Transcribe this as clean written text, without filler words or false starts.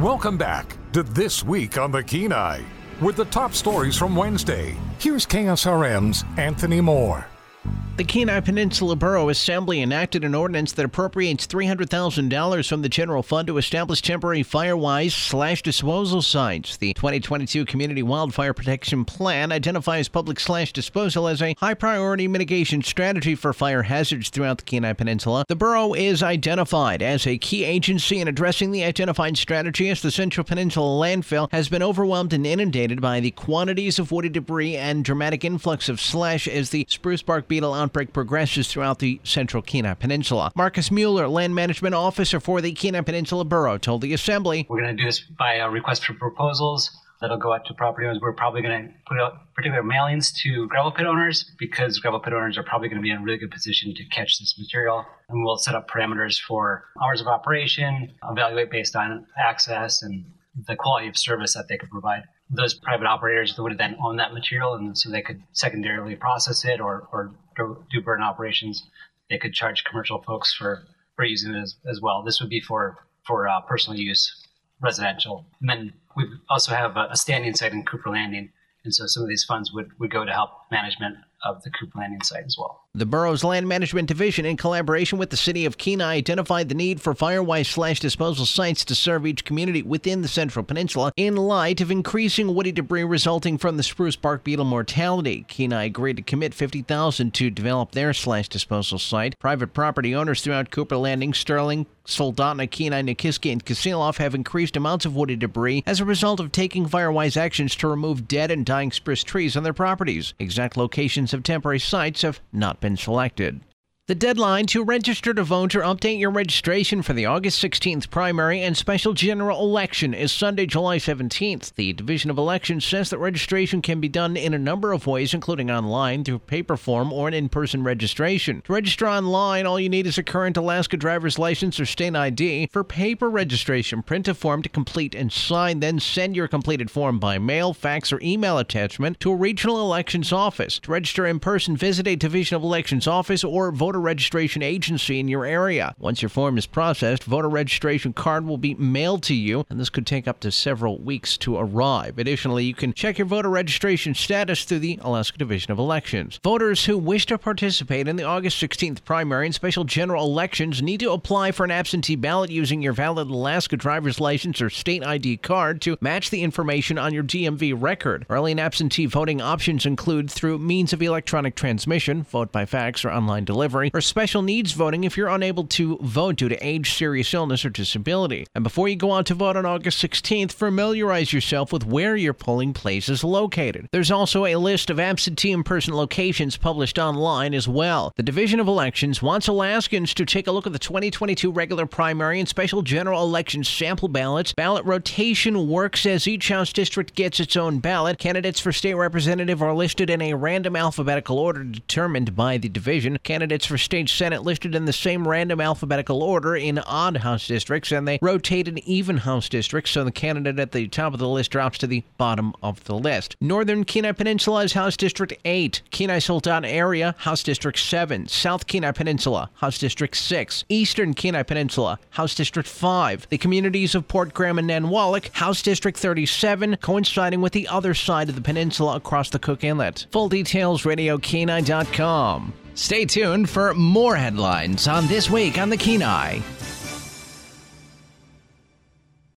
Welcome back to This Week on the Kenai. With the top stories from Wednesday, here's KSRM's Anthony Moore. The Kenai Peninsula Borough Assembly enacted an ordinance that appropriates $300,000 from the general fund to establish temporary firewise/disposal sites. The 2022 Community Wildfire Protection Plan identifies public/disposal as a high-priority mitigation strategy for fire hazards throughout the Kenai Peninsula. The borough is identified as a key agency in addressing the identified strategy as the Central Peninsula landfill has been overwhelmed and inundated by the quantities of woody debris and dramatic influx of slash as the spruce bark beetle outbreak progresses throughout the central Kenai Peninsula. Marcus Mueller, Land Management Officer for the Kenai Peninsula Borough, told the Assembly, "We're going to do this by a request for proposals that'll go out to property owners. We're probably going to put out particular mailings to gravel pit owners because gravel pit owners are probably going to be in a really good position to catch this material. And we'll set up parameters for hours of operation, evaluate based on access and the quality of service that they could provide. Those private operators would then own that material, and so they could secondarily process it or do burn operations. They could charge commercial folks for using it as well. This would be for personal use, residential. And then we also have a standing site in Cooper Landing, and so some of these funds would go to help management of the Cooper Landing site as well." The borough's Land Management Division, in collaboration with the City of Kenai, identified the need for firewise/disposal sites to serve each community within the Central Peninsula in light of increasing woody debris resulting from the spruce bark beetle mortality. Kenai agreed to commit $50,000 to develop their disposal site. Private property owners throughout Cooper Landing, Sterling, Soldotna, Kenai, Nikiski, and Kasilof have increased amounts of woody debris as a result of taking firewise actions to remove dead and dying spruce trees on their properties. Exact locations of temporary sites have not been selected. The deadline to register to vote or update your registration for the August 16th primary and special general election is Sunday, July 17th. The Division of Elections says that registration can be done in a number of ways, including online, through paper form, or an in-person registration. To register online, all you need is a current Alaska driver's license or state ID. For paper registration, print a form to complete and sign, then send your completed form by mail, fax, or email attachment to a regional elections office. To register in person, visit a Division of Elections office or voter registration agency in your area. Once your form is processed, voter registration card will be mailed to you, and this could take up to several weeks to arrive. Additionally, you can check your voter registration status through the Alaska Division of Elections. Voters who wish to participate in the August 16th primary and special general elections need to apply for an absentee ballot using your valid Alaska driver's license or state ID card to match the information on your DMV record. Early and absentee voting options include through means of electronic transmission, vote by fax or online delivery, or special needs voting if you're unable to vote due to age, serious illness, or disability. And before you go out to vote on August 16th, familiarize yourself with where your polling place is located. There's also a list of absentee in-person locations published online as well. The Division of Elections wants Alaskans to take a look at the 2022 regular primary and special general election sample ballots. Ballot rotation works as each House district gets its own ballot. Candidates for state representative are listed in a random alphabetical order determined by the division. Candidates for state Senate listed in the same random alphabetical order in odd House districts, and they rotate in even House districts, so the candidate at the top of the list drops to the bottom of the list. Northern Kenai Peninsula is House District 8, Kenai Sultan Area, House District 7, South Kenai Peninsula, House District 6, Eastern Kenai Peninsula, House District 5, the communities of Port Graham and Nanwalek, House District 37, coinciding with the other side of the peninsula across the Cook Inlet. Full details, RadioKenai.com. Stay tuned for more headlines on This Week on the Kenai.